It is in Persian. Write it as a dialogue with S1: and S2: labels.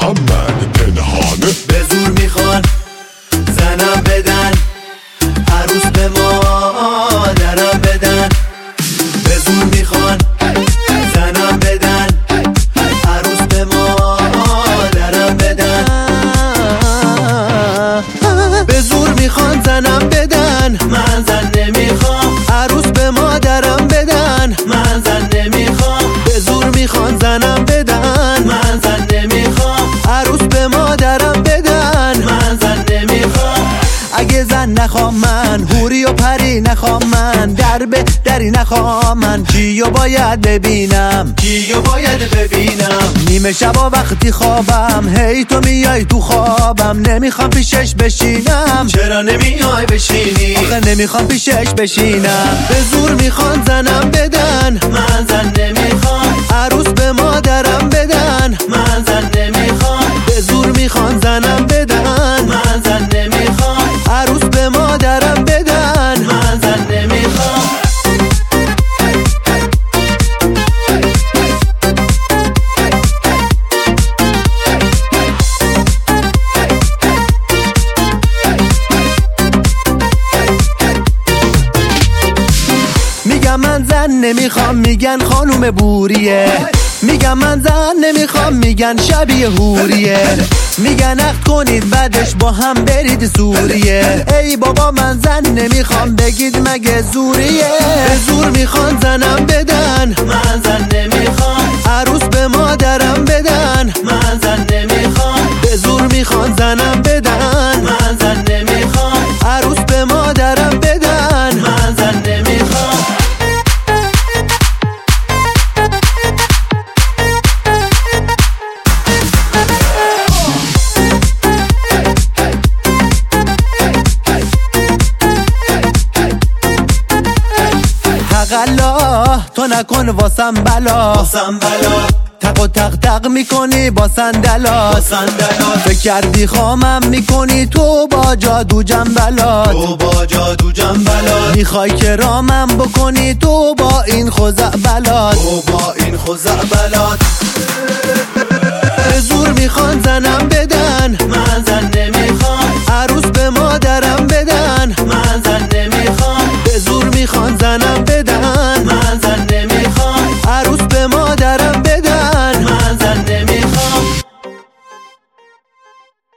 S1: میخوام من پنهانه.
S2: به زور میخوان زنم بدن، عروس به مادرم بدن. به زور میخوان زنم بدن، عروس به مادرم بدن. به زور میخوان زنم بدن، من زن نمیخوام. عروس به مادرم بدن، من زن نمیخوام. به زور میخوان زنم بدن، من زن نمیخوام. عروس به مادرم بدن، من زن نمیخوام. اگه زن نخوام من، حوری و پری نخوام من، دری نخوام من. کیو باید ببینم، کیو باید ببینم؟ نیمه شبا وقتی خوابم، هی تو میای تو خوابم. نمیخوام پیشش بشینم. چرا نمیای بشینی؟ آخه نمیخوام پیشش بشینم. به زور میخوان زنم بدن، من زن نمیخوام. عروس به مادرم بدن، من زن نمیخوام. به زور میخوان زنم بدن، من زن نمیخوام. عروس به مادرم بدن، من زن نمیخوام. میگم من زن نمیخوام، میگن خانوم بوریه. میگم من زن نمیخوام، میگن شبیه حوریه. میگن عقد کنید بعدش با هم برید سوریه. ای بابا من زن نمیخوام، بگید مگه زوریه؟ به زور میخوان زنم بدن، من زن نمیخوام. عروس به مادرم بدن، من زن نمیخوام. به زور میخوان زنم بدن، من زن نمیخوام. عروس به مادرم بدن، من زن نمیخوام. حقالله تو نکن واسم بلا، تق و تق تق میکنی با صندلات. فکر کردی خامم میکنی تو با جادو جنبلات. میخوای که رامم بکنی تو با این خزعبلات. به زور میخوان زنم بدن، من زن نمیخوام. عروس به مادرم